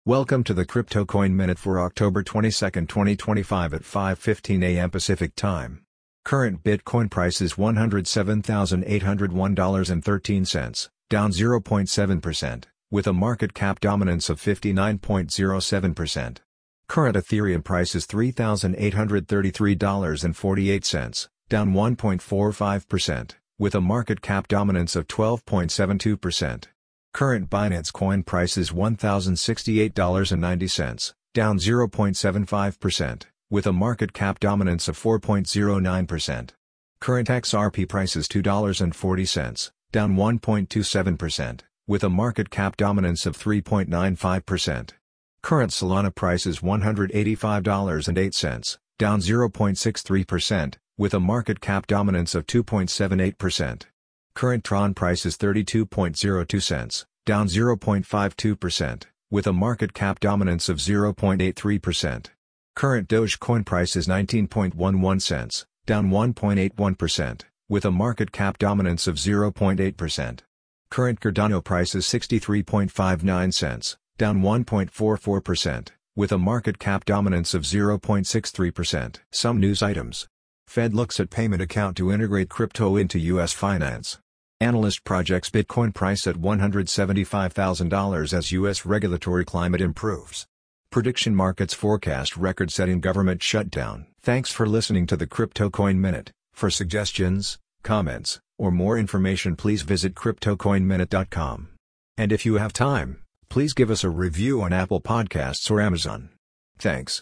Welcome to the Crypto Coin Minute for October 22, 2025 at 5:15 a.m. Pacific Time. Current Bitcoin price is $107,801.13, down 0.7%, with a market cap dominance of 59.07%. Current Ethereum price is $3,833.48, down 1.45%, with a market cap dominance of 12.72%. Current Binance Coin price is $1,068.90, down 0.75%, with a market cap dominance of 4.09%. Current XRP price is $2.40, down 1.27%, with a market cap dominance of 3.95%. Current Solana price is $185.08, down 0.63%, with a market cap dominance of 2.78%. Current Tron price is 32.02 cents, down 0.52%, with a market cap dominance of 0.83%. Current Dogecoin price is 19.11 cents, down 1.81%, with a market cap dominance of 0.8%. Current Cardano price is 63.59 cents, down 1.44%, with a market cap dominance of 0.63%. Some news items. Fed looks at payment account to integrate crypto into U.S. finance. Analyst projects Bitcoin price at $175,000 as U.S. regulatory climate improves. Prediction markets forecast record-setting government shutdown. Thanks for listening to the Crypto Coin Minute. For suggestions, comments, or more information, please visit CryptoCoinMinute.com. And if you have time, please give us a review on Apple Podcasts or Amazon. Thanks.